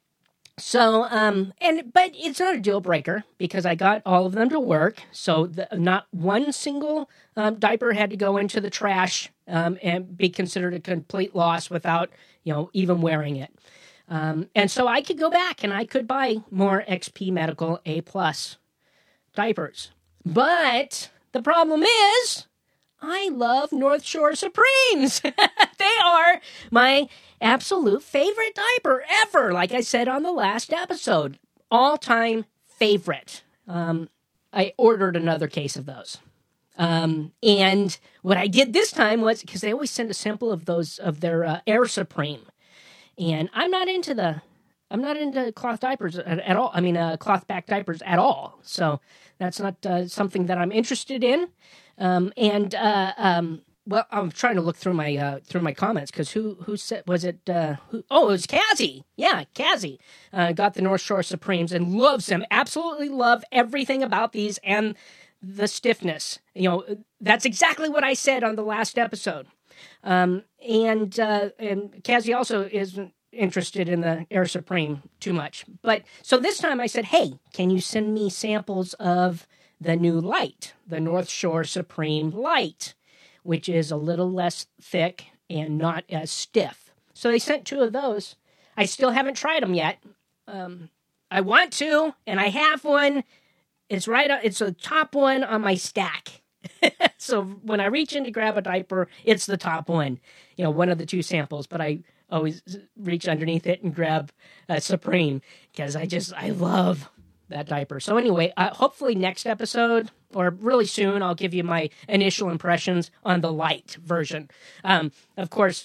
So, um, and, but it's not a deal breaker because I got all of them to work. So the, not one single um, diaper had to go into the trash um, and be considered a complete loss without, you know, even wearing it. Um, and so I could go back and I could buy more X P Medical A plus diapers. But the problem is I love North Shore Supremes. They are my absolute favorite diaper ever. Like I said on the last episode, all-time favorite. Um, I ordered another case of those. Um, and what I did this time was, because they always send a sample of those, of their uh, Air Supreme. And I'm not into the, I'm not into cloth diapers at, at all. I mean, uh, cloth back diapers at all. So that's not uh, something that I'm interested in. Um, and, uh, um, well, I'm trying to look through my, uh, through my comments because who, who said, was it, uh, who, oh, it was Cassie. Yeah, Cassie, uh, got the North Shore Supremes and loves them. Absolutely love everything about these and the stiffness. You know, that's exactly what I said on the last episode. Um, and, uh, and Cassie also isn't interested in the Air Supreme too much. But so this time I said, hey, can you send me samples of the new light, the North Shore Supreme Light, which is a little less thick and not as stiff. So they sent two of those. I still haven't tried them yet. Um, I want to, and I have one. It's right. It's the top one on my stack. So when I reach in to grab a diaper, it's the top one. You know, one of the two samples. But I always reach underneath it and grab a Supreme because I just I love that diaper. So anyway, uh, hopefully next episode or really soon, I'll give you my initial impressions on the light version. Um, of course,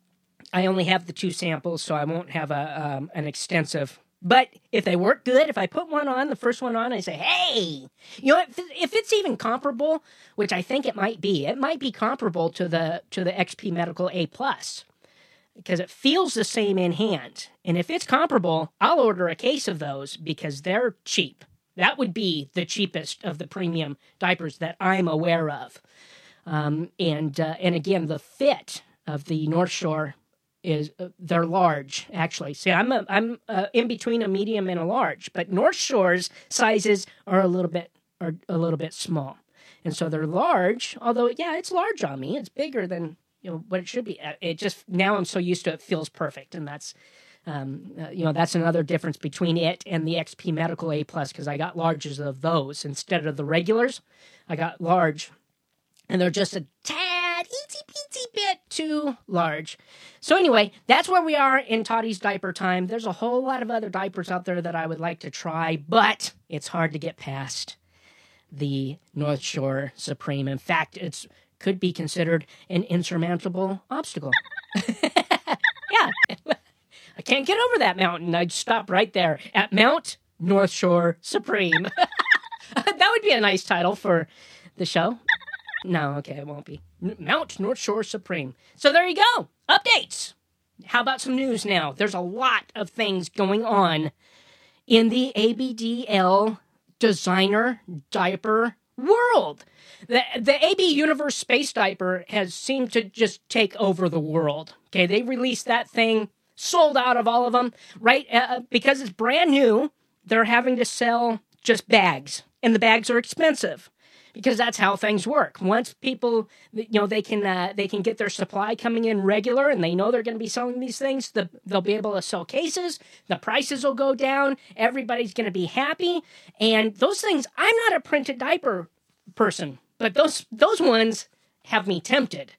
I only have the two samples, so I won't have a um, an extensive. But if they work good, if I put one on, the first one on, I say, hey, you know, if, if it's even comparable, which I think it might be, it might be comparable to the to the X P Medical A plus. Because it feels the same in hand. And if it's comparable, I'll order a case of those because they're cheap. That would be the cheapest of the premium diapers that I'm aware of. Um, and uh, and again, the fit of the North Shore is uh, they're large. Actually, see, I'm a, I'm uh, in between a medium and a large, but North Shore's sizes are a little bit are a little bit small, and so they're large. Although, yeah, it's large on me. It's bigger than. You know, what it should be. It just, now I'm so used to it, it feels perfect. And that's, um, uh, you know, that's another difference between it and the X P Medical A plus, because I got larges of those instead of the regulars. I got large, and they're just a tad, eensy peensy bit too large. So anyway, that's where we are in Toddy's diaper time. There's a whole lot of other diapers out there that I would like to try, but it's hard to get past the North Shore Supreme. In fact, it's could be considered an insurmountable obstacle. Yeah. I can't get over that mountain. I'd stop right there at Mount North Shore Supreme. That would be a nice title for the show. No, okay, it won't be. Mount North Shore Supreme. So there you go. Updates. How about some news now? There's a lot of things going on in the A B D L designer diaper world. The the A B Universe Space Diaper has seemed to just take over the world. Okay, they released that thing, sold out of all of them, right? Uh, because it's brand new, they're having to sell just bags, and the bags are expensive because that's how things work. Once people, you know, they can uh, they can get their supply coming in regular, and they know they're going to be selling these things. The, they'll be able to sell cases. The prices will go down. Everybody's going to be happy, and those things. I'm not a printed diaper person, but those those ones have me tempted.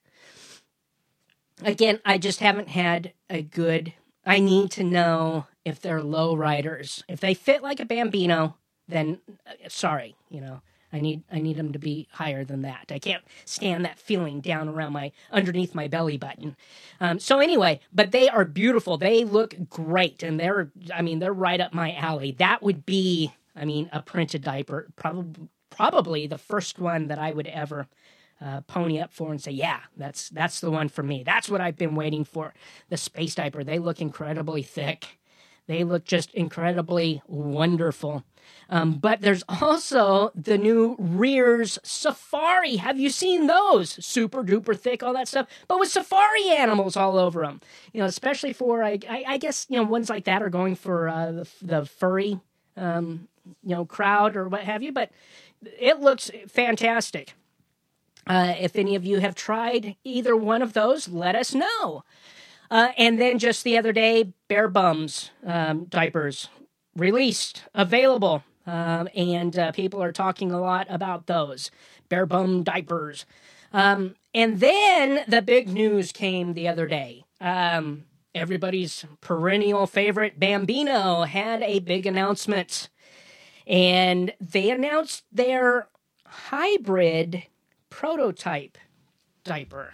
Again, I just haven't had a good. I need to know if they're low riders. If they fit like a Bambino, then uh, sorry, you know. I need I need them to be higher than that. I can't stand that feeling down around my underneath my belly button. Um, so anyway, but they are beautiful. They look great, and they're I mean they're right up my alley. That would be I mean a printed diaper, probably probably the first one that I would ever uh, pony up for and say, yeah, that's that's the one for me. That's what I've been waiting for. The space diaper. They look incredibly thick. They look just incredibly wonderful. Um, but there's also the new Rears Safari. Have you seen those? Super duper thick, all that stuff, but with safari animals all over them. You know, especially for, I, I, I guess, you know, ones like that are going for uh, the, the furry, um, you know, crowd or what have you. But it looks fantastic. Uh, if any of you have tried either one of those, let us know. Uh, and then just the other day, Bare Bums um, diapers released, available, um, and uh, people are talking a lot about those Bare Bum diapers. Um, and then the big news came the other day. Um, everybody's perennial favorite Bambino had a big announcement, and they announced their hybrid prototype diaper.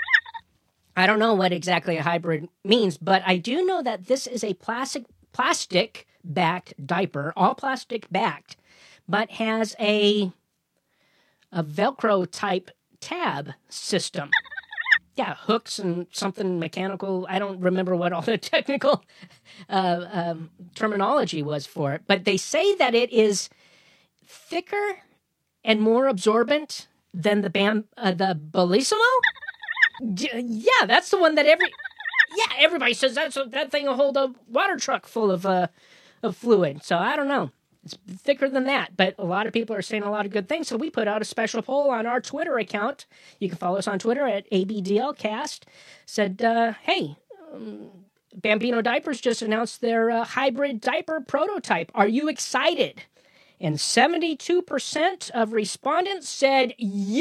I don't know what exactly a hybrid means, but I do know that this is a plastic plastic backed diaper, all plastic backed, but has a a Velcro type tab system. Yeah, hooks and something mechanical. I don't remember what all the technical uh, um, terminology was for it, but they say that it is thicker and more absorbent than the Bam uh, the Bellissimo. Yeah, that's the one that every yeah everybody says that's that thing will hold a water truck full of uh of fluid. So I don't know, it's thicker than that, but a lot of people are saying a lot of good things. So we put out a special poll on our Twitter account. You can follow us on Twitter at A B D L Cast. Said, uh, hey, um, Bambino Diapers just announced their uh, hybrid diaper prototype. Are you excited? And seventy-two percent of respondents said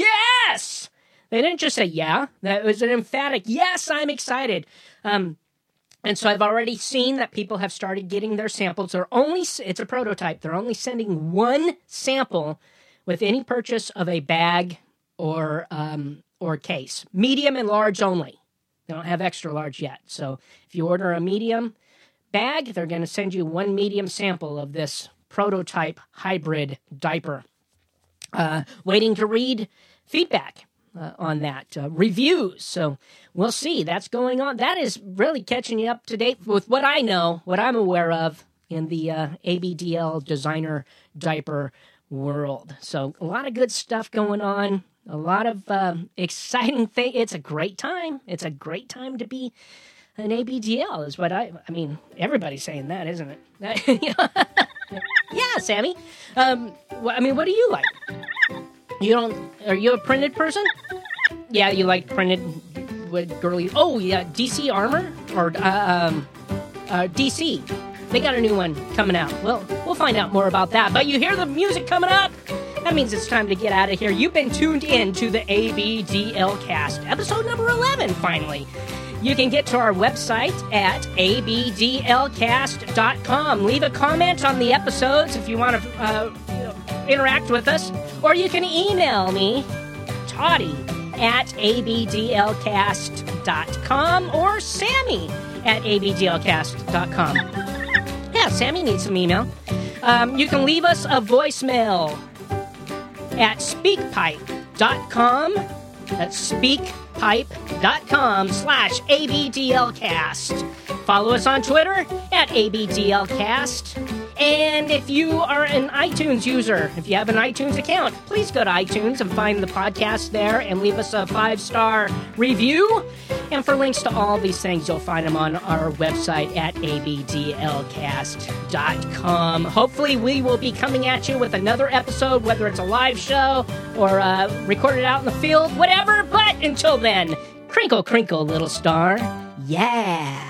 yes. They didn't just say yeah. That was an emphatic yes, I'm excited. Um, and so I've already seen that people have started getting their samples. They're only, it's a prototype. They're only sending one sample with any purchase of a bag or um, or case. Medium and large only. They don't have extra large yet. So if you order a medium bag, they're going to send you one medium sample of this prototype hybrid diaper. Uh, waiting to read feedback. Uh, on that, uh, reviews. So we'll see. That's going on. That is really catching you up to date with what I know, what I'm aware of in the uh, A B D L designer diaper world. So a lot of good stuff going on. A lot of um, exciting things. It's a great time. It's a great time to be an A B D L is what I, I mean, everybody's saying that, isn't it? Yeah, Sammy. Um, well, I mean, what do you like? You don't, are you a printed person? Yeah, you like printed with girly, oh yeah, D C Armor? Or, uh, um, uh, D C. They got a new one coming out. Well, we'll find out more about that. But you hear the music coming up? That means it's time to get out of here. You've been tuned in to the A B D L Cast, episode number eleven, finally. You can get to our website at A B D L cast dot com. Leave a comment on the episodes if you want to uh, you know, interact with us. Or you can email me, Toddy, at A B D L cast dot com or Sammy at A B D L cast dot com. Yeah, Sammy needs some email. Um, you can leave us a voicemail at speak pipe dot com. That's speakpipe.com slash ABDLcast. Follow us on Twitter at ABDLcast. And if you are an iTunes user, if you have an iTunes account, please go to iTunes and find the podcast there and leave us a five-star review. And for links to all these things, you'll find them on our website at A B D L cast dot com. Hopefully, we will be coming at you with another episode, whether it's a live show or uh, recorded out in the field, whatever. But until then, crinkle, crinkle, little star. Yeah.